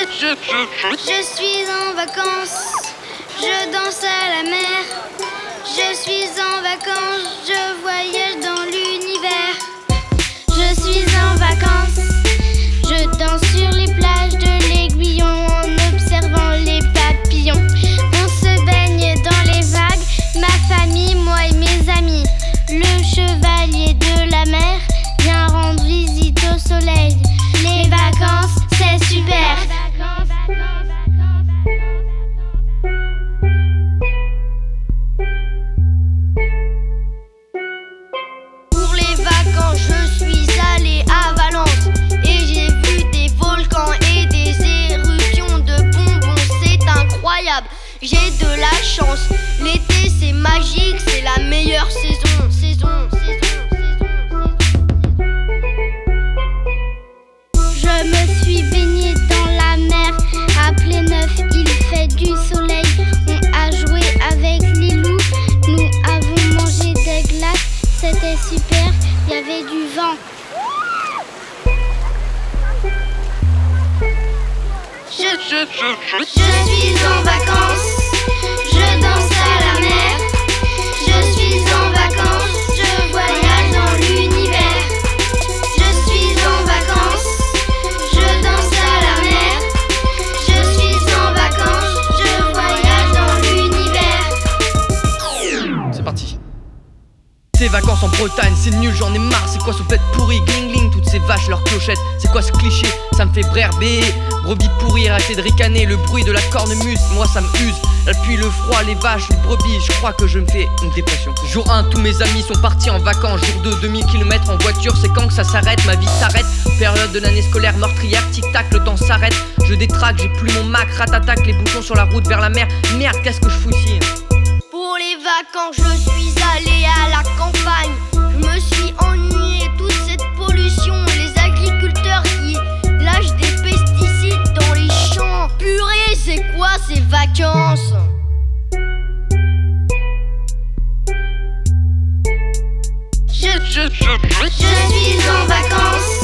Je suis en vacances, je danse à la mer. Je suis en vacances, je voyage dans l'univers. Je suis en vacances, je danse sur les plages de l'Aiguillon en observant les papillons. On se baigne dans les vagues, ma famille, moi et mes amis. Le chevalier de la mer vient rendre visite au soleil. Les vacances, c'est super. Pour les vacances, je suis allée à Valence et j'ai vu des volcans et des éruptions de bonbons. C'est incroyable, j'ai de la chance. L'été, c'est magique, c'est la meilleure saison. Je me suis baignée dans la mer à Pléneuf, il fait du soleil. On a joué avec les loups, nous avons mangé des glaces, c'était super, il y avait du vent. Je suis en vacances, je danse à la mer. Je suis en vacances, je voyage dans l'univers. Je suis en vacances, je danse à la mer. Je suis en vacances, je voyage dans l'univers. C'est parti. Ces vacances en Bretagne, c'est nul, j'en ai marre. C'est quoi ce fête pourri, gling gling, toutes ces vaches, leurs clochettes. C'est quoi ce cliché, ça me fait brebis. Brebis pourries, arrêtez de ricaner, le bruit de la cornemuse, moi ça me use. La pluie, le froid, les vaches, les brebis, je crois que je me fais une dépression. Jour 1, tous mes amis sont partis en vacances. Jour 2, 2000 km en voiture, c'est quand que ça s'arrête, ma vie s'arrête. Période de l'année scolaire meurtrière, tic-tac, le temps s'arrête. Je détraque, j'ai plus mon Mac, ratatac, les bouchons sur la route vers la mer. Merde, qu'est-ce que je fous ici? Pour les vacances, je suis allée à la campagne. Je me suis ennuyée, toute cette pollution, les agriculteurs qui lâchent des pesticides dans les champs. Purée, c'est quoi ces vacances? Je suis en vacances.